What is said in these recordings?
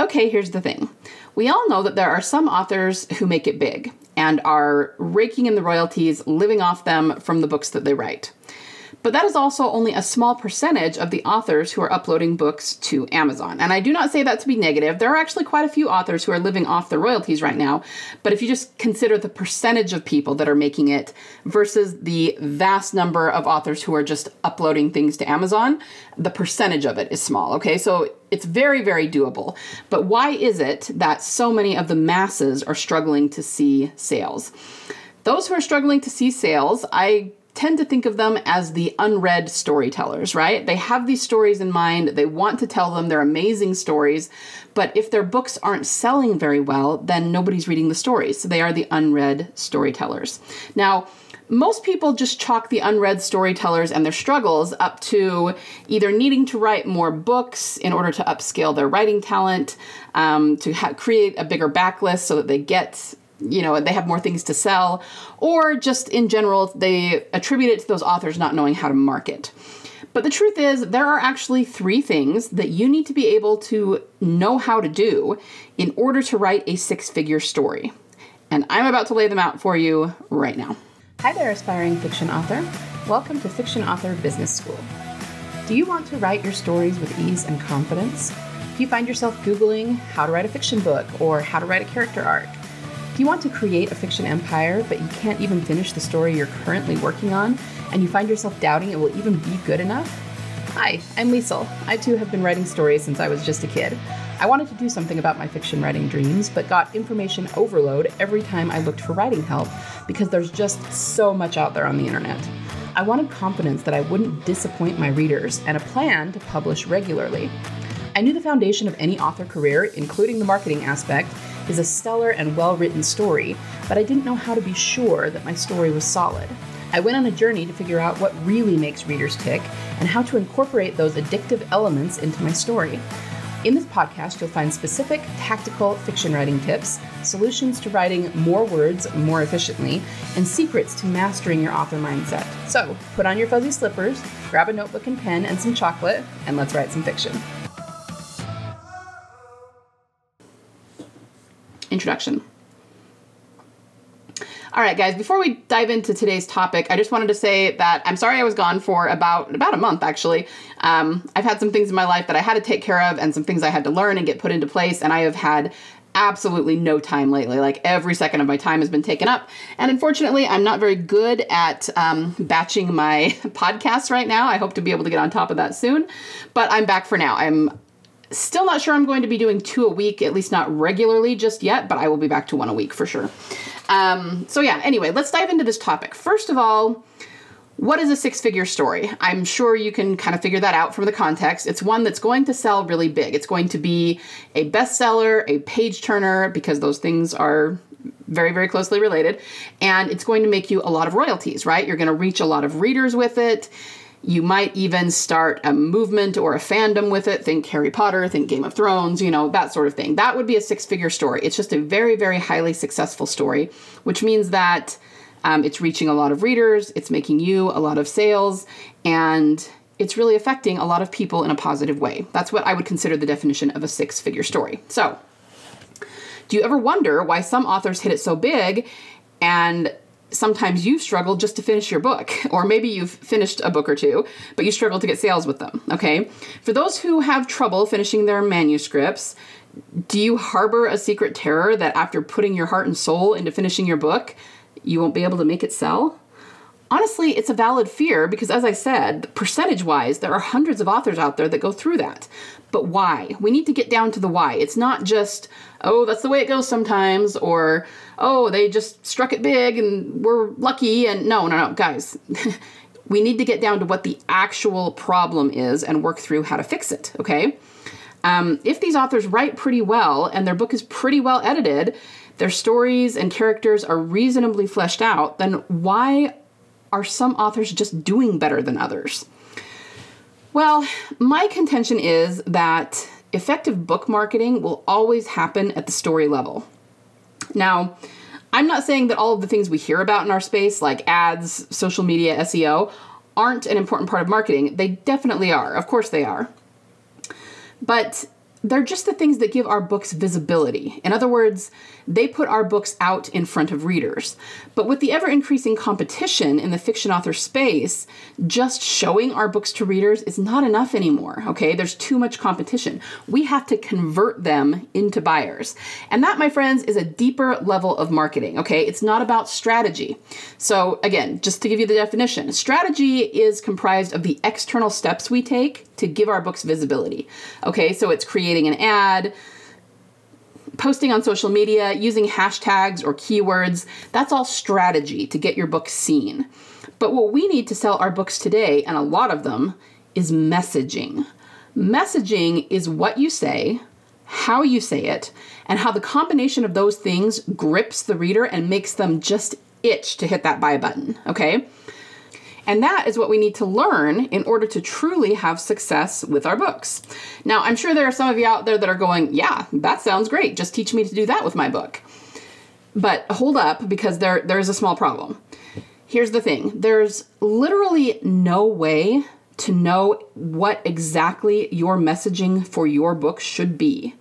Okay, here's the thing. We all know that there are some authors who make it big and are raking in the royalties, living off them from the books that they write. But that is also only a small percentage of the authors who are uploading books to Amazon. And I do not say that to be negative. There are actually quite a few authors who are living off the royalties right now. But if you just consider the percentage of people that are making it versus the vast number of authors who are just uploading things to Amazon, the percentage of it is small, okay? So it's very, very doable. But why is it that so many of the masses are struggling to see sales? Those who are struggling to see sales, I tend to think of them as the unread storytellers, right? They have these stories in mind. They want to tell them. They're amazing stories. But if their books aren't selling very well, then nobody's reading the stories. So they are the unread storytellers. Now, most people just chalk the unread storytellers and their struggles up to either needing to write more books in order to upscale their writing talent, to create a bigger backlist so that they get they have more things to sell, or just in general, they attribute it to those authors not knowing how to market. But the truth is, there are actually 3 things that you need to be able to know how to do in order to write a 6-figure story. And I'm about to lay them out for you right now. Hi there, aspiring fiction author. Welcome to Fiction Author Business School. Do you want to write your stories with ease and confidence? If you find yourself Googling how to write a fiction book or how to write a character arc, do you want to create a fiction empire, but you can't even finish the story you're currently working on, and you find yourself doubting it will even be good enough? Hi, I'm Liesl. I too have been writing stories since I was just a kid. I wanted to do something about my fiction writing dreams, but got information overload every time I looked for writing help, because there's just so much out there on the internet. I wanted confidence that I wouldn't disappoint my readers, and a plan to publish regularly. I knew the foundation of any author career, including the marketing aspect, is a stellar and well-written story, but I didn't know how to be sure that my story was solid. I went on a journey to figure out what really makes readers tick and how to incorporate those addictive elements into my story. In this podcast, you'll find specific tactical fiction writing tips, solutions to writing more words more efficiently, and secrets to mastering your author mindset. So, put on your fuzzy slippers, grab a notebook and pen and some chocolate, and let's write some fiction. Introduction. All right, guys, before we dive into today's topic, I just wanted to say that I'm sorry I was gone for about a month, actually. I've had some things in my life that I had to take care of and some things I had to learn and get put into place, and I have had absolutely no time lately. Like, every second of my time has been taken up, and unfortunately, I'm not very good at batching my podcasts right now. I hope to be able to get on top of that soon, but I'm back for now. I'm still not sure I'm going to be doing 2 a week, at least not regularly just yet, but I will be back to 1 a week for sure. Anyway, let's dive into this topic. First of all, what is a 6-figure story? I'm sure you can kind of figure that out from the context. It's one that's going to sell really big. It's going to be a bestseller, a page turner, because those things are very, very closely related. And it's going to make you a lot of royalties, right? You're going to reach a lot of readers with it. You might even start a movement or a fandom with it. Think Harry Potter, think Game of Thrones, that sort of thing. That would be a 6-figure story. It's just a very, very highly successful story, which means that it's reaching a lot of readers, it's making you a lot of sales, and it's really affecting a lot of people in a positive way. That's what I would consider the definition of a 6-figure story. So, do you ever wonder why some authors hit it so big and sometimes you've struggled just to finish your book, or maybe you've finished a book or 2, but you struggle to get sales with them, okay? For those who have trouble finishing their manuscripts, do you harbor a secret terror that after putting your heart and soul into finishing your book, you won't be able to make it sell? Honestly, it's a valid fear because, as I said, percentage-wise, there are hundreds of authors out there that go through that. But why? We need to get down to the why. It's not just, oh, that's the way it goes sometimes, or, oh, they just struck it big and we're lucky. And no, guys. We need to get down to what the actual problem is and work through how to fix it, okay? If these authors write pretty well and their book is pretty well edited, their stories and characters are reasonably fleshed out, then why are some authors just doing better than others? Well, my contention is that effective book marketing will always happen at the story level. Now, I'm not saying that all of the things we hear about in our space, like ads, social media, SEO, aren't an important part of marketing. They definitely are. Of course they are. But they're just the things that give our books visibility. In other words, they put our books out in front of readers. But with the ever-increasing competition in the fiction author space, just showing our books to readers is not enough anymore, okay? There's too much competition. We have to convert them into buyers. And that, my friends, is a deeper level of marketing, okay? It's not about strategy. So again, just to give you the definition, strategy is comprised of the external steps we take to give our books visibility, okay? So it's creating an ad, posting on social media, using hashtags or keywords. That's all strategy to get your book seen. But what we need to sell our books today, and a lot of them, is messaging. Messaging is what you say, how you say it, and how the combination of those things grips the reader and makes them just itch to hit that buy button, okay? And that is what we need to learn in order to truly have success with our books. Now, I'm sure there are some of you out there that are going, yeah, that sounds great. Just teach me to do that with my book. But hold up, because there is a small problem. Here's the thing. There's literally no way to know what exactly your messaging for your book should be.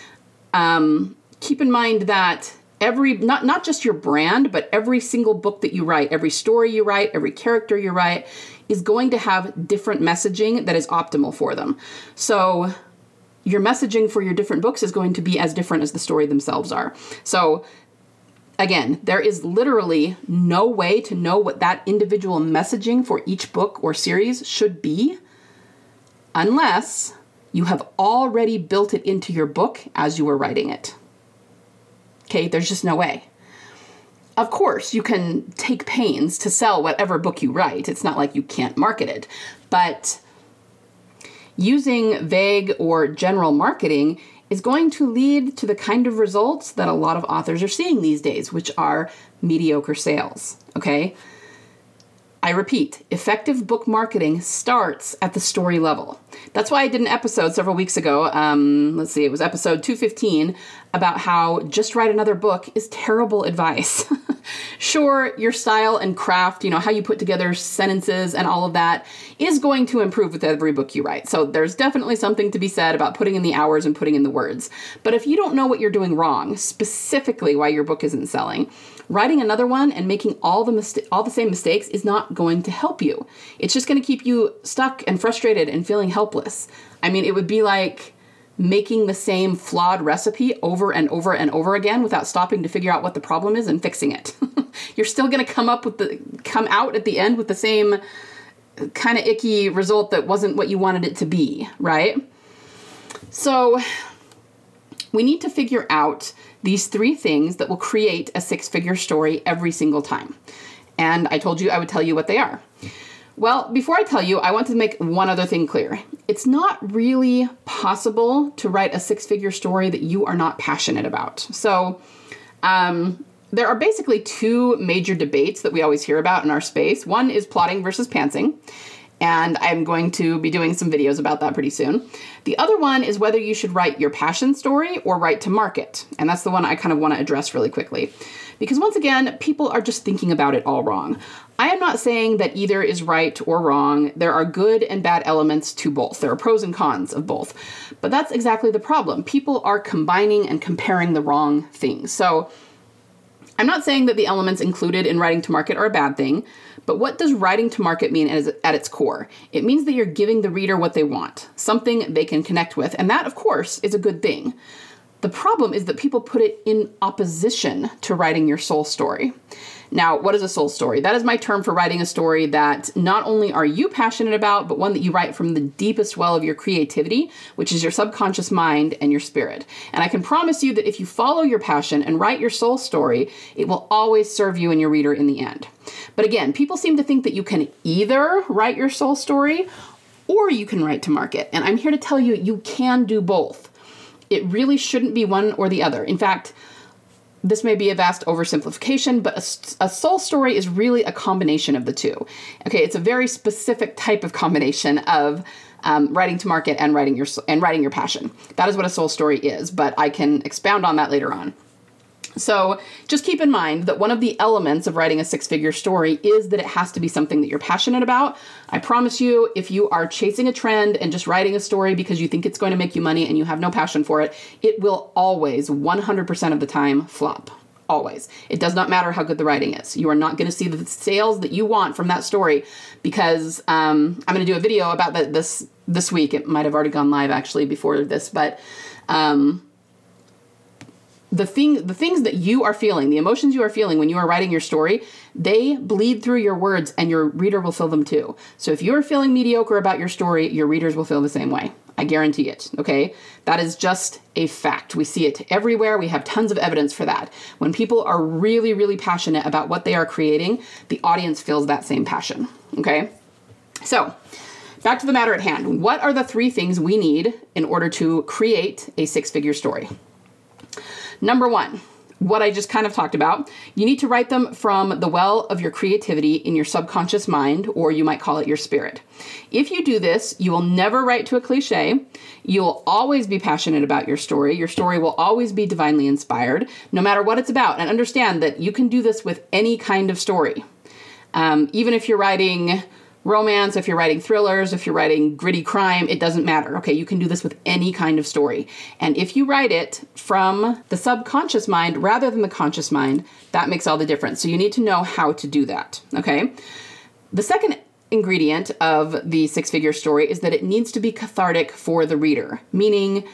Keep in mind that not just your brand, but every single book that you write, every story you write, every character you write is going to have different messaging that is optimal for them. So your messaging for your different books is going to be as different as the story themselves are. So again, there is literally no way to know what that individual messaging for each book or series should be unless you have already built it into your book as you were writing it. Okay, there's just no way. Of course, you can take pains to sell whatever book you write. It's not like you can't market it. But using vague or general marketing is going to lead to the kind of results that a lot of authors are seeing these days, which are mediocre sales, okay? I repeat, effective book marketing starts at the story level. That's why I did an episode several weeks ago, it was episode 215, about how just write another book is terrible advice. Sure, your style and craft, how you put together sentences and all of that is going to improve with every book you write. So there's definitely something to be said about putting in the hours and putting in the words. But if you don't know what you're doing wrong, specifically why your book isn't selling, writing another one and making all the same mistakes is not going to help you. It's just going to keep you stuck and frustrated and feeling helpless. I mean, it would be like making the same flawed recipe over and over and over again without stopping to figure out what the problem is and fixing it. You're still going to come out at the end with the same kind of icky result that wasn't what you wanted it to be, right? So we need to figure out these 3 things that will create a 6-figure story every single time. And I told you I would tell you what they are. Well, before I tell you, I want to make one other thing clear. It's not really possible to write a 6-figure story that you are not passionate about. So there are basically 2 major debates that we always hear about in our space. One is plotting versus pantsing. And I'm going to be doing some videos about that pretty soon. The other one is whether you should write your passion story or write to market. And that's the one I kind of want to address really quickly. Because once again, people are just thinking about it all wrong. I am not saying that either is right or wrong. There are good and bad elements to both. There are pros and cons of both. But that's exactly the problem. People are combining and comparing the wrong things. So I'm not saying that the elements included in writing to market are a bad thing, but what does writing to market mean at its core? It means that you're giving the reader what they want, something they can connect with, and that, of course, is a good thing. The problem is that people put it in opposition to writing your soul story. Now, what is a soul story? That is my term for writing a story that not only are you passionate about, but one that you write from the deepest well of your creativity, which is your subconscious mind and your spirit. And I can promise you that if you follow your passion and write your soul story, it will always serve you and your reader in the end. But again, people seem to think that you can either write your soul story or you can write to market. And I'm here to tell you, you can do both. It really shouldn't be one or the other. In fact, this may be a vast oversimplification, but a soul story is really a combination of the two. Okay, it's a very specific type of combination of writing to market and writing your passion. That is what a soul story is, but I can expound on that later on. So just keep in mind that one of the elements of writing a six-figure story is that it has to be something that you're passionate about. I promise you, if you are chasing a trend and just writing a story because you think it's going to make you money and you have no passion for it, it will always, 100% of the time, flop. Always. It does not matter how good the writing is. You are not going to see the sales that you want from that story because I'm going to do a video about that this week. It might have already gone live actually before this, but the things that you are feeling, the emotions you are feeling when you are writing your story, they bleed through your words and your reader will feel them too. So if you're feeling mediocre about your story, your readers will feel the same way. I guarantee it, okay? That is just a fact. We see it everywhere. We have tons of evidence for that. When people are really, really passionate about what they are creating, the audience feels that same passion, okay? So back to the matter at hand. What are the 3 things we need in order to create a six-figure story? Number 1, what I just kind of talked about, you need to write them from the well of your creativity in your subconscious mind, or you might call it your spirit. If you do this, you will never write to a cliche. You'll always be passionate about your story. Your story will always be divinely inspired, no matter what it's about. And understand that you can do this with any kind of story. Even if you're writing romance, if you're writing thrillers, if you're writing gritty crime, it doesn't matter. Okay, you can do this with any kind of story. And if you write it from the subconscious mind rather than the conscious mind, that makes all the difference. So you need to know how to do that, okay? The second ingredient of the six-figure story is that it needs to be cathartic for the reader, meaning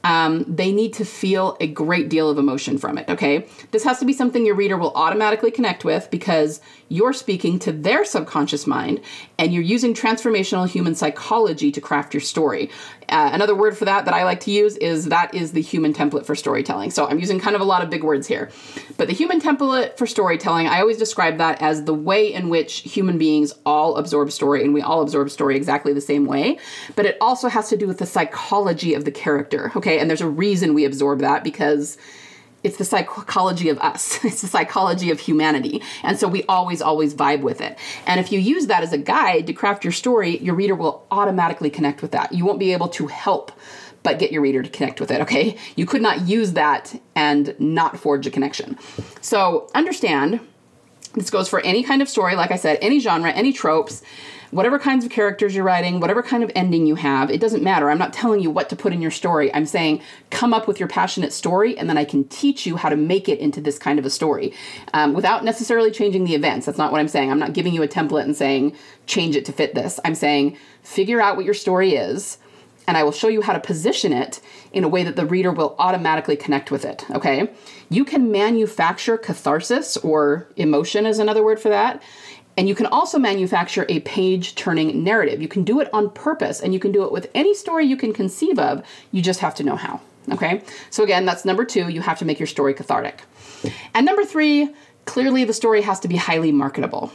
they need to feel a great deal of emotion from it, okay? This has to be something your reader will automatically connect with because you're speaking to their subconscious mind and you're using transformational human psychology to craft your story. Another word for that I like to use is that is the human template for storytelling. So I'm using kind of a lot of big words here. But the human template for storytelling, I always describe that as the way in which human beings all absorb story, and we all absorb story exactly the same way. But it also has to do with the psychology of the character, okay? And there's a reason we absorb that because it's the psychology of us. It's the psychology of humanity. And so we always vibe with it. And if you use that as a guide to craft your story, your reader will automatically connect with that. You won't be able to help but get your reader to connect with it, okay? You could not use that and not forge a connection. So understand, this goes for any kind of story, like I said, any genre, any tropes, whatever kinds of characters you're writing, whatever kind of ending you have, it doesn't matter. I'm not telling you what to put in your story. I'm saying come up with your passionate story and then I can teach you how to make it into this kind of a story without necessarily changing the events. That's not what I'm saying. I'm not giving you a template and saying change it to fit this. I'm saying figure out what your story is and I will show you how to position it in a way that the reader will automatically connect with it, okay? You can manufacture catharsis, or emotion is another word for that. And you can also manufacture a page-turning narrative. You can do it on purpose, and you can do it with any story you can conceive of. You just have to know how, okay? So again, that's number 2. You have to make your story cathartic. And number 3, clearly the story has to be highly marketable.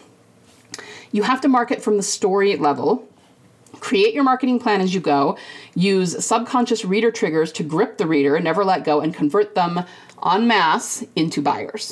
You have to market from the story level. Create your marketing plan as you go. Use subconscious reader triggers to grip the reader, never let go, and convert them en masse into buyers.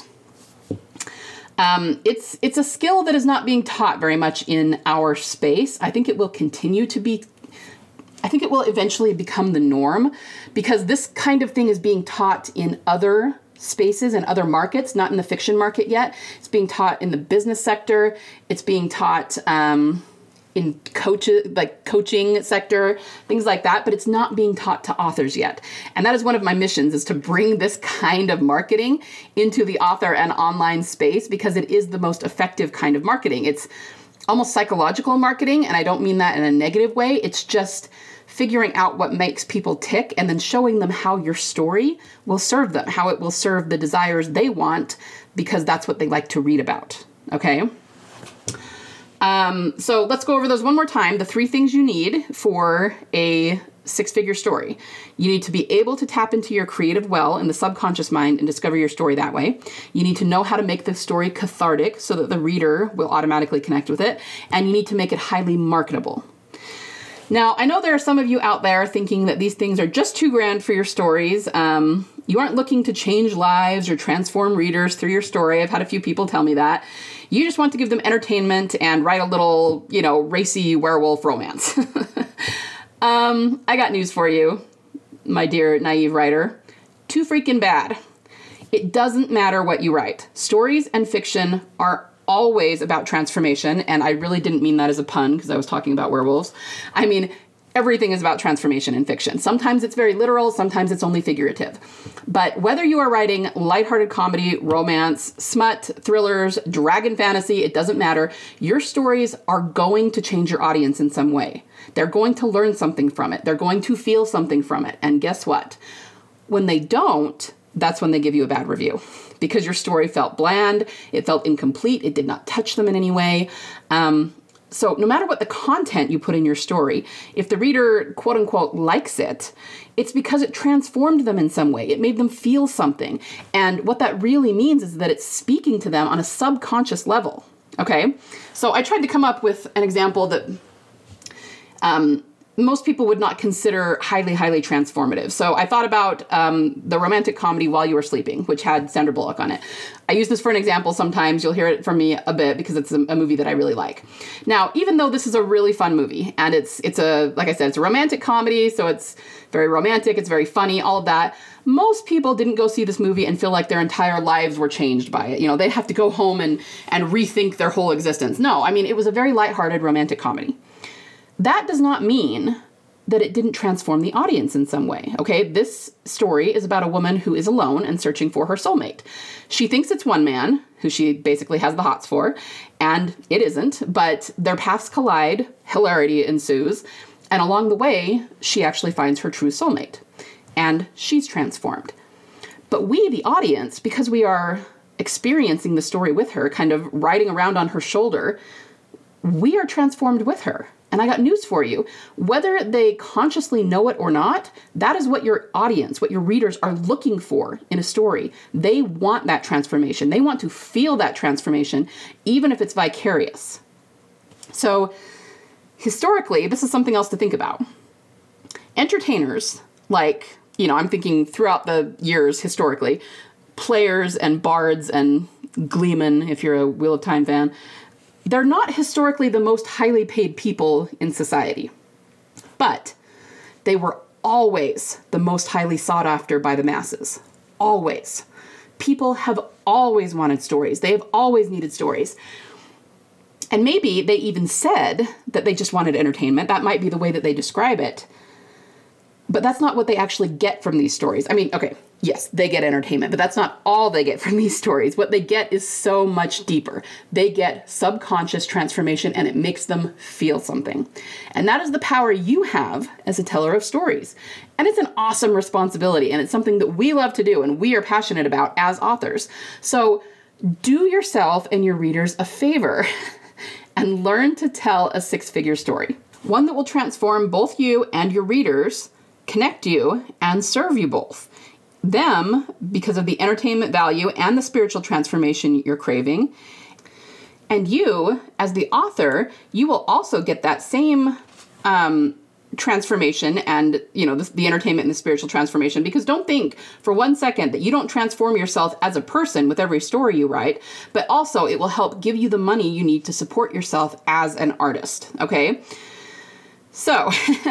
It's a skill that is not being taught very much in our space. I think it will continue to be, I think it will eventually become the norm because this kind of thing is being taught in other spaces and other markets, not in the fiction market yet. It's being taught in the business sector. It's being taught in coaching sector, things like that, but it's not being taught to authors yet. And that is one of my missions, is to bring this kind of marketing into the author and online space because it is the most effective kind of marketing. It's almost psychological marketing, and I don't mean that in a negative way. It's just figuring out what makes people tick and then showing them how your story will serve them, how it will serve the desires they want because that's what they like to read about, okay? So let's go over those one more time. The 3 things you need for a six-figure story. You need to be able to tap into your creative well in the subconscious mind and discover your story that way. You need to know how to make the story cathartic so that the reader will automatically connect with it. And you need to make it highly marketable. Now, I know there are some of you out there thinking that these things are just too grand for your stories. You aren't looking to change lives or transform readers through your story. I've had a few people tell me that. You just want to give them entertainment and write a little, racy werewolf romance. I got news for you, my dear naive writer. Too freaking bad. It doesn't matter what you write. Stories and fiction are always about transformation, and I really didn't mean that as a pun because I was talking about werewolves. I mean, everything is about transformation in fiction. Sometimes it's very literal, sometimes it's only figurative. But whether you are writing lighthearted comedy, romance, smut, thrillers, dragon fantasy, it doesn't matter. Your stories are going to change your audience in some way. They're going to learn something from it. They're going to feel something from it. And guess what? When they don't, that's when they give you a bad review. Because your story felt bland, it felt incomplete, it did not touch them in any way. So no matter what the content you put in your story, if the reader, quote unquote, likes it, it's because it transformed them in some way. It made them feel something. And what that really means is that it's speaking to them on a subconscious level. Okay? So I tried to come up with an example that most people would not consider highly, highly transformative. So I thought about the romantic comedy While You Were Sleeping, which had Sandra Bullock on it. I use this for an example sometimes. You'll hear it from me a bit because it's a movie that I really like. Now, even though this is a really fun movie, and it's a, like I said, it's a romantic comedy, so it's very romantic, it's very funny, all of that. Most people didn't go see this movie and feel like their entire lives were changed by it. You know, they'd have to go home and rethink their whole existence. No, I mean, it was a very lighthearted romantic comedy. That does not mean that it didn't transform the audience in some way, okay? This story is about a woman who is alone and searching for her soulmate. She thinks it's one man, who she basically has the hots for, and it isn't, but their paths collide, hilarity ensues, and along the way, she actually finds her true soulmate, and she's transformed. But we, the audience, because we are experiencing the story with her, kind of riding around on her shoulder, we are transformed with her. And I got news for you. Whether they consciously know it or not, that is what your audience, what your readers are looking for in a story. They want that transformation. They want to feel that transformation, even if it's vicarious. So historically, this is something else to think about. Entertainers, like, I'm thinking throughout the years historically, players and bards and gleemen, if you're a Wheel of Time fan, they're not historically the most highly paid people in society, but they were always the most highly sought after by the masses. Always. People have always wanted stories. They have always needed stories. And maybe they even said that they just wanted entertainment. That might be the way that they describe it. But that's not what they actually get from these stories. I mean, okay, yes, they get entertainment, but that's not all they get from these stories. What they get is so much deeper. They get subconscious transformation, and it makes them feel something. And that is the power you have as a teller of stories. And it's an awesome responsibility, and it's something that we love to do and we are passionate about as authors. So do yourself and your readers a favor and learn to tell a six-figure story. One that will transform both you and your readers, connect you, and serve you both. Them, because of the entertainment value and the spiritual transformation you're craving. And you, as the author, you will also get that same transformation and, the entertainment and the spiritual transformation. Because don't think for 1 second that you don't transform yourself as a person with every story you write, but also it will help give you the money you need to support yourself as an artist, okay? So,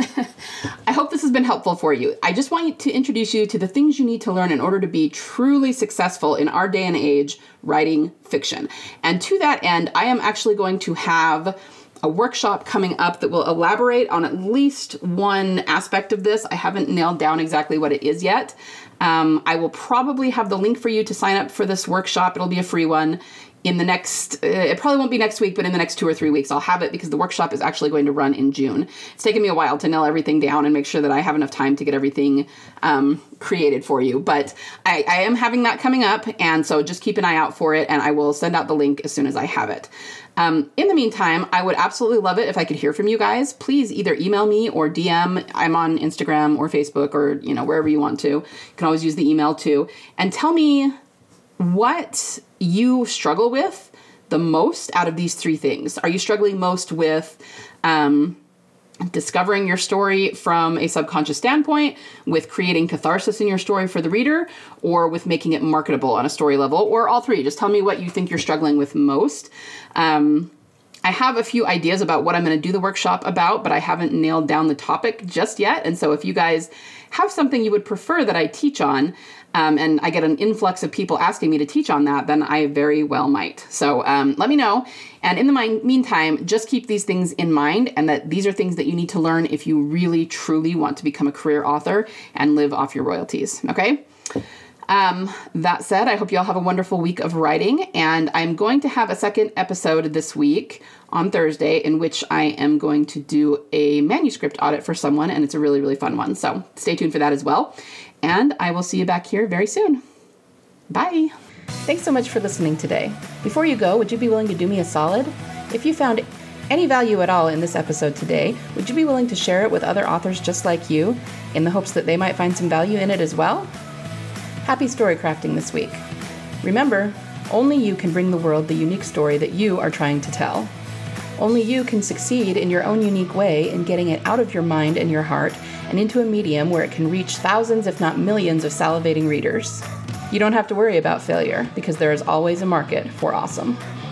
I hope this has been helpful for you. I just want to introduce you to the things you need to learn in order to be truly successful in our day and age writing fiction. And to that end, I am actually going to have a workshop coming up that will elaborate on at least one aspect of this. I haven't nailed down exactly what it is yet. I will probably have the link for you to sign up for this workshop. It'll be a free one. In the next, it probably won't be next week, but in the next 2 or 3 weeks, I'll have it because the workshop is actually going to run in June. It's taken me a while to nail everything down and make sure that I have enough time to get everything created for you. But I am having that coming up, and so just keep an eye out for it, and I will send out the link as soon as I have it. In the meantime, I would absolutely love it if I could hear from you guys. Please either email me or DM. I'm on Instagram or Facebook or, wherever you want to. You can always use the email too. And tell me what you struggle with the most out of these 3 things. Are you struggling most with discovering your story from a subconscious standpoint, with creating catharsis in your story for the reader, or with making it marketable on a story level, or all 3? Just tell me what you think you're struggling with most. I have a few ideas about what I'm going to do the workshop about, but I haven't nailed down the topic just yet. And so if you guys have something you would prefer that I teach on, and I get an influx of people asking me to teach on that, then I very well might. So let me know. And in the meantime, just keep these things in mind, and that these are things that you need to learn if you really, truly want to become a career author and live off your royalties. Okay? That said, I hope you all have a wonderful week of writing, and I'm going to have a second episode this week on Thursday in which I am going to do a manuscript audit for someone, and it's a really, really fun one. So stay tuned for that as well. And I will see you back here very soon. Bye. Thanks so much for listening today. Before you go, would you be willing to do me a solid? If you found any value at all in this episode today, would you be willing to share it with other authors just like you in the hopes that they might find some value in it as well? Happy story crafting this week. Remember, only you can bring the world the unique story that you are trying to tell. Only you can succeed in your own unique way in getting it out of your mind and your heart and into a medium where it can reach thousands, if not millions, of salivating readers. You don't have to worry about failure because there is always a market for awesome.